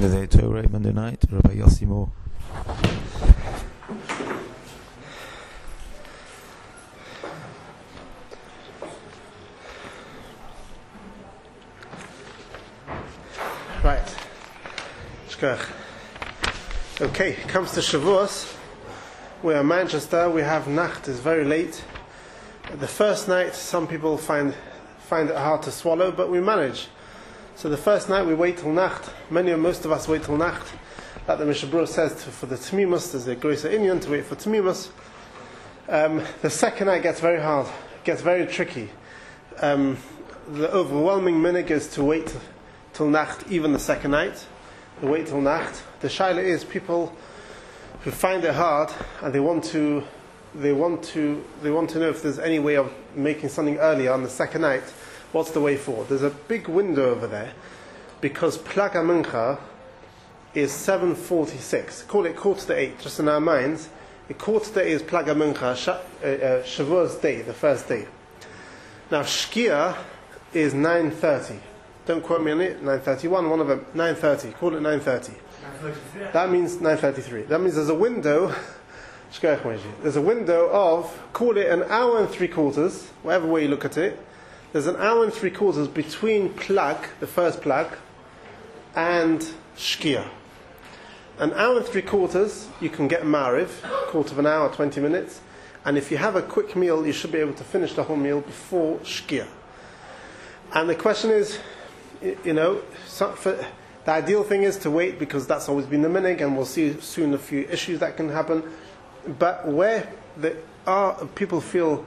Today Torah Monday night, Rabbi Yossi Moore. Right. Okay, comes to Shavuos. We're in Manchester. We have Nacht. It's very late. The first night, some people find it hard to swallow, but we manage. So the first night we wait till Nacht. Most of us wait till Nacht. Like the Mishnah Berurah says, for the Tmimus, there's a greater Inyan to wait for Tmimus. The second night gets very hard, gets very tricky. The overwhelming minhag is to wait till Nacht, even the second night. We wait till Nacht. The shaila is people who find it hard and they want to know if there's any way of making something earlier on the second night. What's the way forward? There's a big window over there because Plag HaMincha is 7:46. Call it 7:45, just in our minds. A 7:45 is Plag HaMincha, Shavuos day, the first day. Now Shkia is 9:30. Don't quote me on it. 9:31. One of them 9:30. Call it 9:30. That means 9:33. That means there's a window. There's a window of, call it an hour and 3/4, whatever way you look at it. There's an hour and 3/4 between Plag, the first Plag, and Shkia. An hour and 3/4, you can get Mariv, quarter of an hour, 20 minutes. And if you have a quick meal, you should be able to finish the whole meal before Shkia. And the question is, the ideal thing is to wait because that's always been the minhag, and we'll see soon a few issues that can happen. But where people feel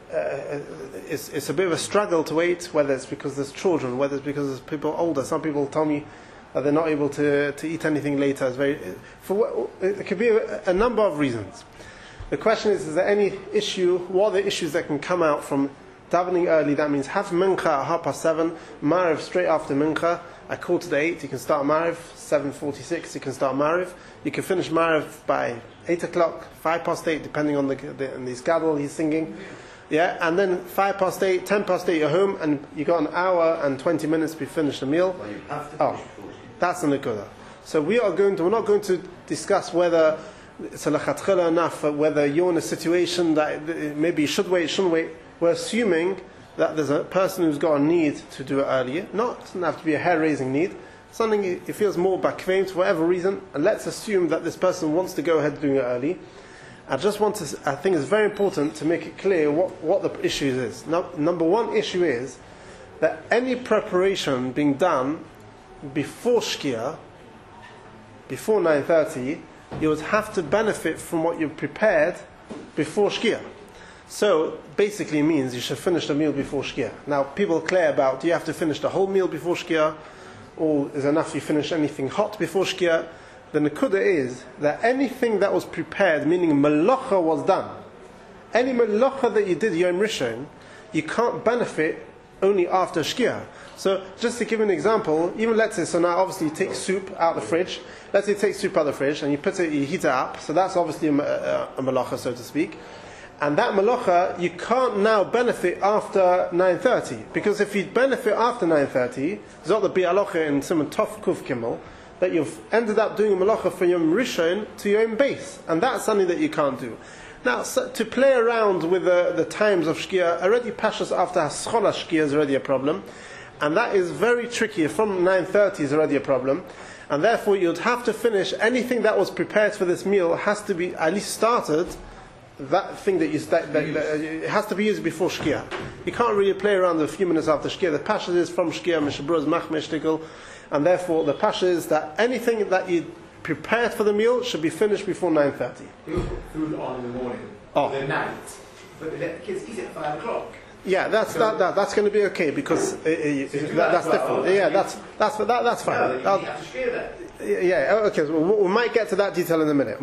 it's a bit of a struggle to wait, whether it's because there's children, whether it's because there's people older. Some people tell me that they're not able to eat anything later. It could be a number of reasons. The question is there any issue? What are the issues that can come out from davening early? That means have mincha at 7:30, Mariv straight after mincha. At 7:45, you can start Mariv. 7:46, you can start Mariv. You can finish Mariv by 8 o'clock, 8:05, depending on the gadol he's singing. Yeah, and then 8:05, 8:10, you're home, and you got an hour and 20 minutes to finish the meal. Well, you have to finish that's an nekuda. So we're not going to discuss whether it's a lechatchila enough, whether you're in a situation that maybe you should wait, shouldn't wait. We're assuming that there's a person who's got a need to do it earlier. It doesn't have to be a hair-raising need. Something he feels more bakveim for whatever reason, and let's assume that this person wants to go ahead doing it early. I think it's very important to make it clear what the issue is. Now, number one issue is that any preparation being done before Shkia, before 9:30, you would have to benefit from what you've prepared before Shkia. So, basically means you should finish the meal before Shkia. Now, people clear about, do you have to finish the whole meal before Shkia? Or is it enough you finish anything hot before Shkia? The nekuda is that anything that was prepared, meaning melacha was done, any melacha that you did Yom Rishon, you can't benefit only after Shkia. So, just to give an example, even let's say, so now obviously you take soup out of the fridge. Let's say you take soup out of the fridge and you heat it up. So that's obviously a melacha, so to speak. And that melacha, you can't now benefit after 9:30. Because if you benefit after 9:30, it's not the bi'alocha in Simon Tov Kuf Kimmel, that you've ended up doing a melacha from Yom Rishon to your own base. And that's something that you can't do. Now, to play around with the times of Shkia, already Pashas after Haschola Shkia is already a problem. And that is very tricky. From 9:30 is already a problem. And therefore, you'd have to finish anything that was prepared for this meal has to be at least started. That thing that it has to be used before Shkia. You can't really play around with a few minutes after Shkia. The Pasha is from Shkia, Mishnah Berurah is machmir shtickle, and therefore the Pasha is that anything that you prepared for the meal should be finished before 9:30. People put food on in the morning, the night, but they let the kids eat it at 5 o'clock. Yeah, that's going to be okay because that's different. Yeah, that's fine. Yeah, okay. So we might get to that detail in a minute.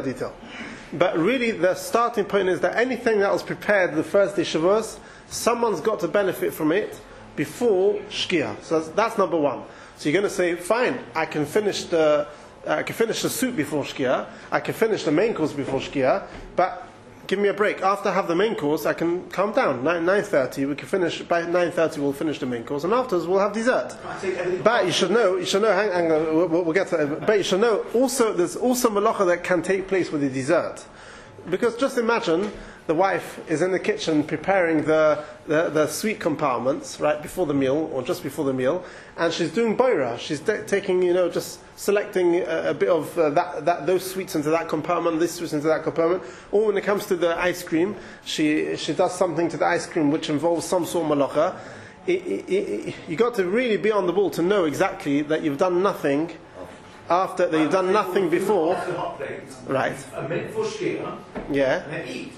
But really, the starting point is that anything that was prepared the first day Shavuos, someone's got to benefit from it before Shkia. So that's number one. So you're going to say, fine, I can finish the soup before Shkia, I can finish the main course before Shkia, but give me a break. After I have the main course, I can calm down. 9:30, we can finish, by 9:30 we'll finish the main course, and afterwards we'll have dessert. But you should know, hang on, we'll get to it, but you should know, also, there's also malacha that can take place with the dessert. Because just imagine, the wife is in the kitchen preparing the sweet compartments right before the meal or just before the meal, and she's doing boira. She's taking, just selecting a bit of those sweets into that compartment, this sweets into that compartment. Or when it comes to the ice cream, she does something to the ice cream which involves some sort of malacha. You got to really be on the ball to know exactly that you've done nothing after, that you've done nothing before. Right. A minute before Shkia. Yeah. And then eat.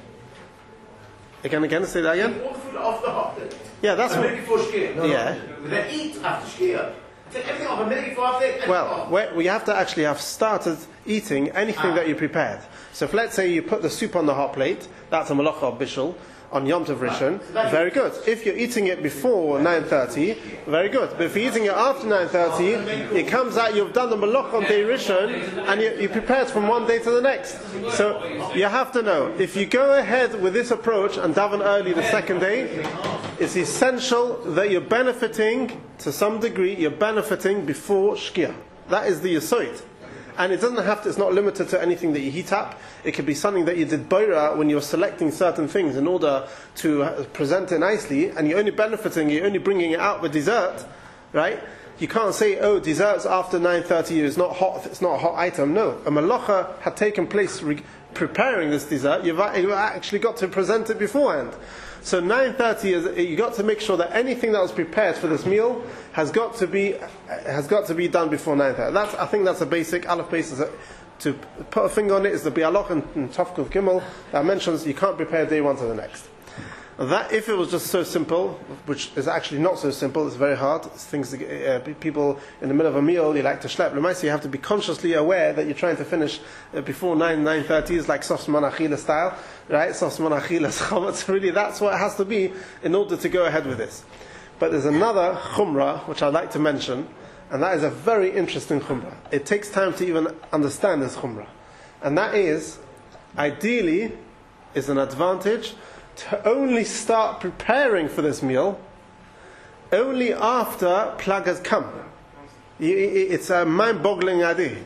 Again, say that again? All the food off the hot plate. Yeah, that's a minute before Shkia. Yeah. Then eat after Shkia. Take everything off a minute before after. Well, you have to actually have started eating anything that you prepared. So if let's say you put the soup on the hot plate, that's a malacha of bishul, on Yom Tov Rishon, very good. If you're eating it before 9:30, very good. But if you're eating it after 9:30, it comes out you've done the malach on day Rishon, and you prepared from one day to the next. So you have to know, if you go ahead with this approach and daven early the second day, it's essential that you're benefiting, to some degree, you're benefiting before Shkia. That is the Yesod. And it doesn't have to, it's not limited to anything that you heat up. It could be something that you did boira when you're selecting certain things in order to present it nicely, and you're only benefiting, you're only bringing it out with dessert, right? You can't say, desserts after 9:30 is not hot, it's not a hot item. No, a malacha had taken place preparing this dessert. You've actually got to present it beforehand. So 9:30 is, you got to make sure that anything that was prepared for this meal has got to be done before 9:30. I think that's a basic aleph basis. To put a finger on it is the bialoch and Tafkuf Gimel that mentions you can't prepare day one to the next. That, if it was just so simple, which is actually not so simple, it's very hard. It's things people in the middle of a meal, you like to schlep. Lemaisa, you have to be consciously aware that you're trying to finish before 9:30 is like Sos Manachila style, right? Sos Manachila Chametz. Really, that's what it has to be in order to go ahead with this. But there's another chumrah which I'd like to mention, and that is a very interesting chumrah. It takes time to even understand this chumrah, and that is, ideally, is an advantage to only start preparing for this meal only after plag has come. It's a mind-boggling idea.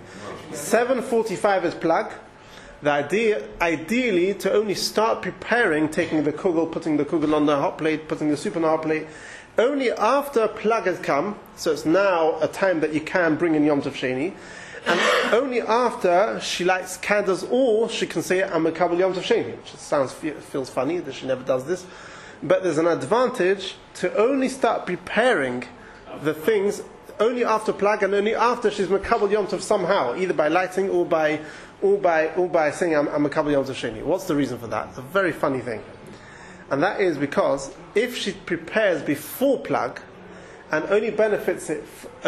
7:45 is plag. The idea, ideally, to only start preparing, taking the kugel, putting the kugel on the hot plate, putting the soup on the hot plate, only after plag has come, so it's now a time that you can bring in Yom Tov Sheni, and only after she lights candles, or she can say, I'm a Kabbalah Yom Tov Sheni, which feels funny that she never does this. But there's an advantage to only start preparing the things only after plag, and only after she's Makabal Yom Tov somehow, either by lighting or by saying, I'm a Kabbalah Yom Tov Sheni. What's the reason for that? It's a very funny thing. And that is because if she prepares before plag, and only benefiting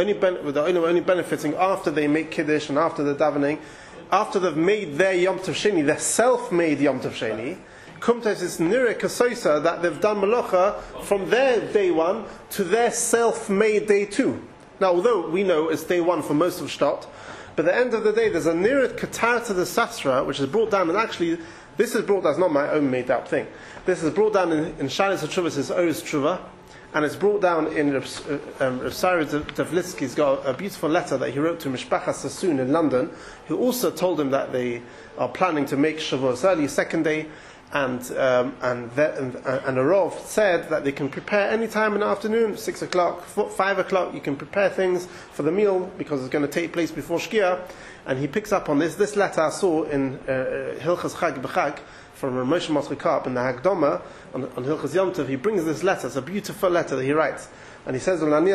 after they make kiddush and after the davening, after they've made their Yom Tov Sheni, their self-made Yom Tov Sheni, kumtes is nira kasoisa that they've done malacha from their day one to their self-made day two. Now, although we know it's day one for most of Shtot, but at the end of the day, there's a nira katar to the sasra, which is brought down, and actually, this is brought down, it's not my own made up thing. This is brought down in Shalos HaTshuvos, it's Oz Tshuva, and it's brought down in Rav Sari Davlitsky's got a beautiful letter that he wrote to Mishpacha Sassoon in London, who also told him that they are planning to make Shavuos early, second day, and a Rav said that they can prepare any time in the afternoon, 6 o'clock, 5 o'clock, you can prepare things for the meal because it's going to take place before Shkia. And he picks up on this letter I saw in Hilchas Chag B'Chag from Moshe Moshe Karp in the Hagdoma on Hilchas Yom Tov. He brings this letter, it's a beautiful letter that he writes, and he says,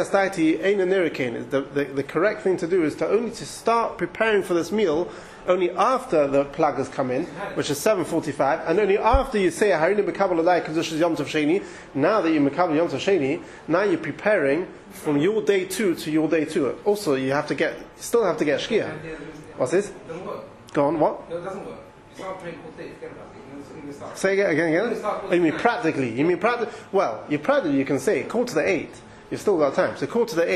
the correct thing to do is to start preparing for this meal only after the plag has come in, which is 7:45, and only after you say Harini Mekabel Alai Kedushas Yom Tov Sheni. Now that you Mekabel Yom Tov Sheni, now you're preparing from your day 2 to your day 2. Also, you still have to get Shkia. What's this? It doesn't work. Go on, what? No, it doesn't work. You start praying all day, forget about it. Say again? Oh, you mean practically? Well, you can say, quarter to 8. You've still got time. So quarter to 8,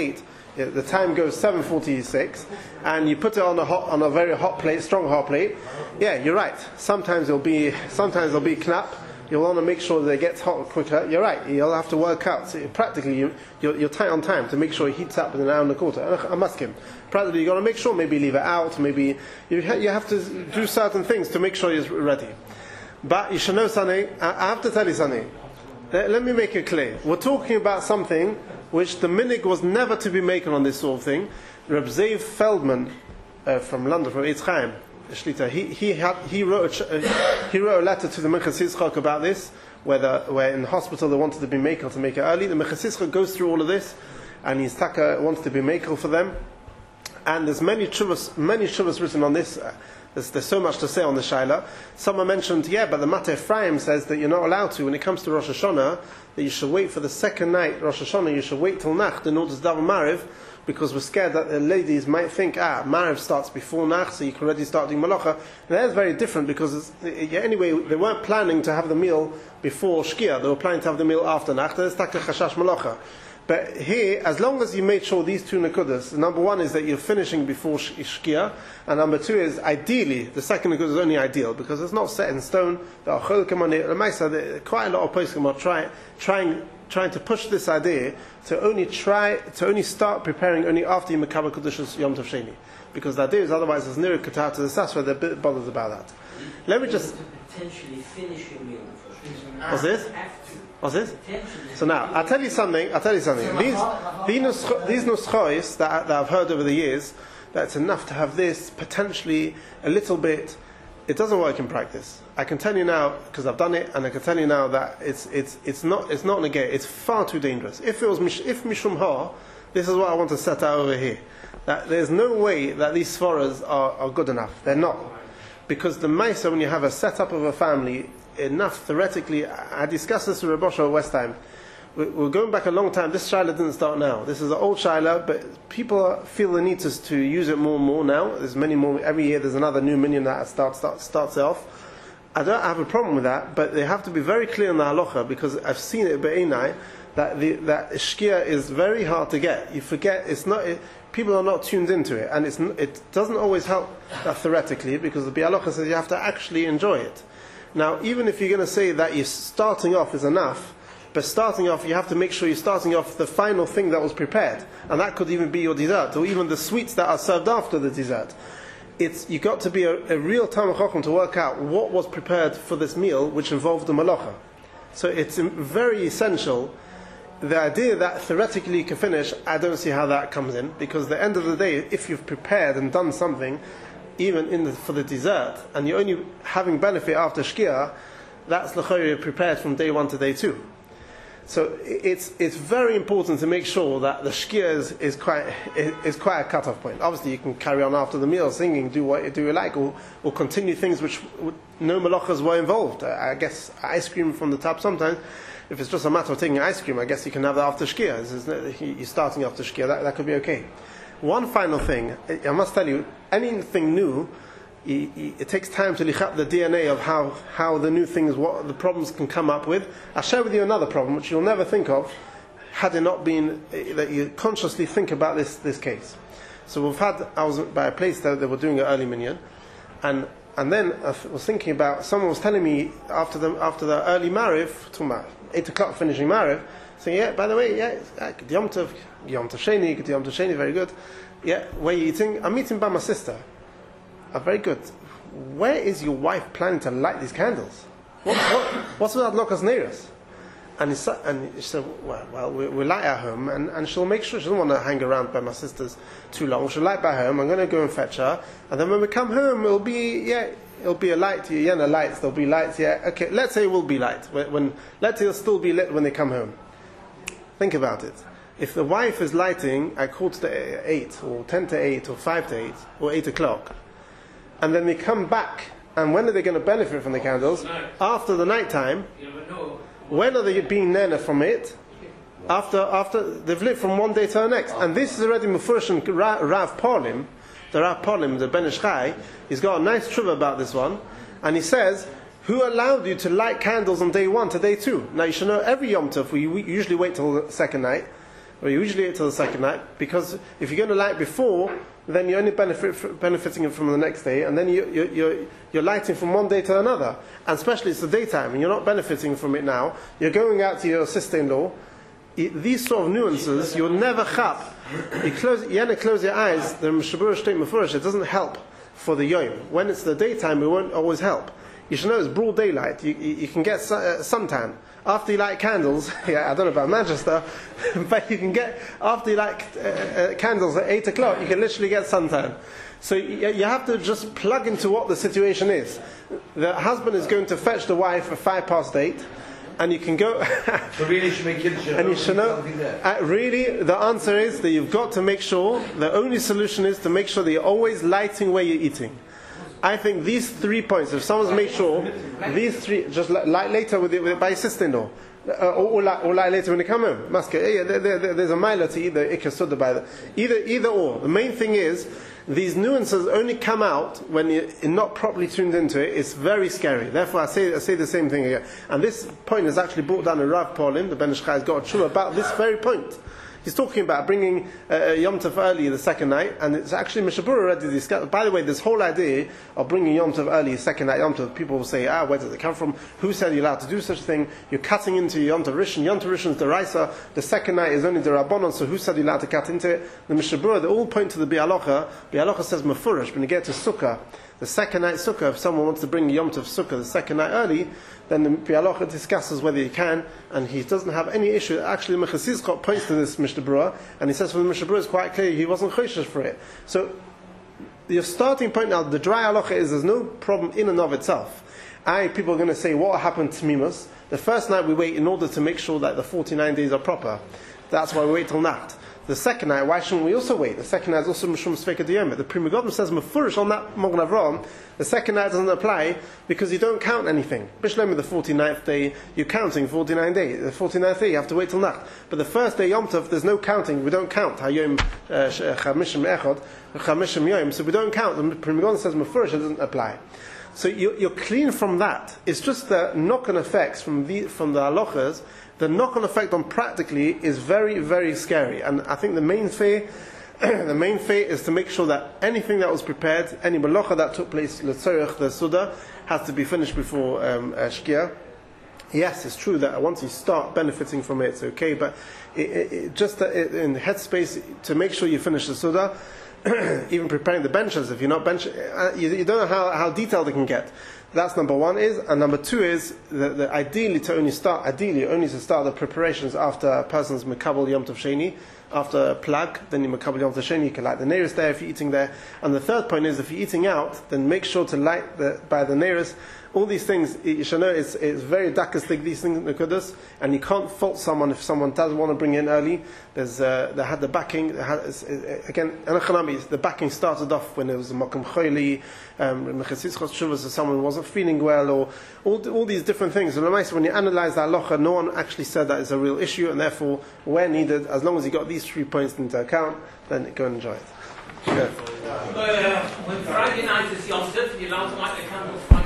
The time goes 7:46, and you put it on a very hot plate, strong hot plate. Yeah, you're right. Sometimes it'll be knapp. You'll want to make sure that it gets hot quicker. You're right. You'll have to work out. So practically, you're tight on time to make sure it heats up in an hour and a quarter. I'm asking. Practically, you've got to make sure. Maybe leave it out. Maybe you have to do certain things to make sure it's ready. But you should know something. I have to tell you something. Let me make it clear. We're talking about something which the minig was never to be making on this sort of thing. Reb Zeev Feldman from London, from Eitz Chaim, Shlita, he wrote a letter to the Minchas Yitzchak about this, where in the hospital they wanted to be makel to make it early. The Minchas Yitzchak goes through all of this, and his taka wants to be makel for them. And there's many shuvas written on this. There's so much to say on the shaila. Someone mentioned, but the Mateh Ephraim says that you're not allowed to, when it comes to Rosh Hashanah, that you should wait for the second night, Rosh Hashanah, you should wait till Nacht in order to daven Mariv, because we're scared that the ladies might think, Mariv starts before Nacht, so you can already start doing Malacha. And that's very different, because anyway, they weren't planning to have the meal before Shkia, they were planning to have the meal after Nacht. That's Taka Chashash Malacha. But here, as long as you made sure these two nekudas, number one is that you're finishing before Shkia, and number two is, ideally, the second nekudah is only ideal, because it's not set in stone. There are cholkim on it. Quite a lot of poskim are trying to push this idea to only start preparing only after you mekabel kedushas Yom Tov Sheni, because the idea is otherwise there's nira katar to the sasra. They're a bit bothered about that. Let me just potentially finish your meal before. What's this? What's this? So now, I'll tell you something. These nuschos that I've heard over the years, that it's enough to have this, potentially a little bit, it doesn't work in practice. I can tell you now, because I've done it, and I can tell you now that it's not negate, it's far too dangerous. If Mishum Ha, this is what I want to set out over here. That there's no way that these svaras are good enough. They're not. Because the Maisa, when you have a setup of a family, enough theoretically, I discussed this with Rebbe Shlomo Westheim. We're going back a long time. This shaila didn't start now. This is an old shaila, but people feel the need to use it more and more now. There's many more. Every year there's another new minyan that starts off. I don't have a problem with that, but they have to be very clear in the halacha, because I've seen it be'enai that shkia is very hard to get. You forget, people are not tuned into it, and it doesn't always help theoretically, because the halacha says you have to actually enjoy it. Now, even if you're going to say that you're starting off is enough, but starting off, you have to make sure you're starting off the final thing that was prepared, and that could even be your dessert, or even the sweets that are served after the dessert. You've got to be a real Talmid Chacham to work out what was prepared for this meal, which involved the malacha. So it's very essential. The idea that theoretically you can finish, I don't see how that comes in, because at the end of the day, if you've prepared and done something, even for the dessert, and you're only having benefit after Shkia, that's l'chayr prepared from day one to day two. So it's very important to make sure that the Shkia is quite a cut-off point. Obviously, you can carry on after the meal, singing, do what you like, or continue things which no malachas were involved. I guess ice cream from the tap sometimes. If it's just a matter of taking ice cream, I guess you can have that after Shkia. You're starting after Shkia, that could be okay. One final thing, I must tell you, anything new, it takes time to licht up the DNA of how the new things, what the problems can come up with. I'll share with you another problem which you'll never think of had it not been that you consciously think about this case. So I was by a place that they were doing an early minyan, and then I was thinking about, someone was telling me after the early Mariv, talking about 8 o'clock finishing Mariv, saying, by the way, Yom Tov Sheni, very good. Where are you eating? I'm eating by my sister. Very good. Where is your wife planning to light these candles? What's with Adlokas Neiros? And he said, well, we light at home, and she'll make sure she doesn't want to hang around by my sister's too long. She'll light by home. I'm going to go and fetch her, and then when we come home, it'll be a light. There'll be lights. Okay, let's say it will be light. Let's say it'll still be lit when they come home. Think about it. If the wife is lighting at 7:45, or 10:08, or 5:08, or 8 o'clock, and then they come back, and when are they going to benefit from the candles? After the night time. When are they being nana from it? After they've lit from one day to the next. And this is already Mufurish and Rav Parlim, the Ben Ish Chai. He's got a nice tshuva about this one, and he says, who allowed you to light candles on day 1 to day 2? Now you should know, every Yom Tov we usually wait till the second night, or you usually wait till the second night, because if you're going to light before, then you're only benefiting from the next day, and then you're lighting from one day to another. And especially it's the daytime, and you're not benefiting from it now. You're going out to your sister-in-law. These sort of nuances, you'll never chap. You close your eyes, the Mishabura Shteit Mefurish, it doesn't help for the Yom. When it's the daytime, it won't always help. You should know it's broad daylight. You can get suntan. After you light candles, I don't know about Manchester, but you can get, after you light candles at 8 o'clock, you can literally get suntan. So you have to just plug into what the situation is. The husband is going to fetch the wife at 8:05, and you can go. So really, should make kids. And you should know. Really, the answer is that you've got to make sure. The only solution is to make sure that you're always lighting where you're eating. I think these 3 points. If someone's made sure these three, just light later with it by your sister-in-law, or light later when they come home. There's a mile to either ikasuda by the either or. The main thing is these nuances only come out when you're not properly tuned into it. It's very scary. Therefore, I say the same thing again. And this point is actually brought down in Rav Paulin. The Ben Ish Chai's got a true about this very point. He's talking about bringing Yom Tov early the second night, and it's actually Mishabura already discussed. By the way, this whole idea of bringing Yom Tov early, second night Yom Tov, people will say, where does it come from? Who said you're allowed to do such a thing? You're cutting into Yom Tov Rishon. Yom Tov Rishon is the Raisa. The second night is only the Rabbanon, so who said you're allowed to cut into it? The Mishabura, they all point to the Bialocha. Bialocha says Mefurish, when you get to Sukkah, the second night Sukkah, if someone wants to bring Yom Tov Sukkah the second night early, then the Bialocha discusses whether he can, and he doesn't have any issue. Actually, Mechasizkot points to this Mishnah Berurah, and he says from the Mishnah Berurah it's quite clear he wasn't choishes for it. So, your starting point now, the dry halacha is there's no problem in and of itself. People are going to say, what happened to Mimus? The first night we wait in order to make sure that the 49 days are proper. That's why we wait till Nacht. The second night, why shouldn't we also wait? The second night is also Mishum Sveka Diyom. The Pri Megadim says Mefurish on that Mogen Avram. The second night doesn't apply because you don't count anything. Bishlam, the 49th day, you're counting 49 days. The 49th day, you have to wait till Nacht. But the first day, Yom Tov, there's no counting. We don't count. Hayom Chamishim Echad, Chamishim Yom. So we don't count. The Pri Megadim says Mefurish, it doesn't apply. So you're clean from that. It's just the knock-on effects from the halachas. The knock-on effect on practically is very, very scary. And I think the main fear is to make sure that anything that was prepared, any malacha that took place, l'tzorech, the suda, has to be finished before shkia. Yes, it's true that once you start benefiting from it, it's okay. But just in the headspace to make sure you finish the suda. Even preparing the benches, if you're not bench, you don't know how detailed it can get. That's number one and number two is that ideally to start the preparations after a person's Mekabel Yom Tov Sheni, after Plag, then you Mekabel Yom Tov Sheni, you can light the nearest there if you're eating there. And the third point is if you're eating out, then make sure to light by the nearest. All these things, you should know, it's very dakastic, these things in the Kudus, and you can't fault someone if someone does want to bring in early. They had the backing, again, the backing started off when there was a Mokum Choyli, Mechasitzchos Shuvas, so someone wasn't feeling well, or all these different things. And when you analyze the halacha, no one actually said that is a real issue, and therefore, where needed, as long as you got these 3 points into account, then go and enjoy it. When Friday night is Yom Tov, you're allowed to light the candle Friday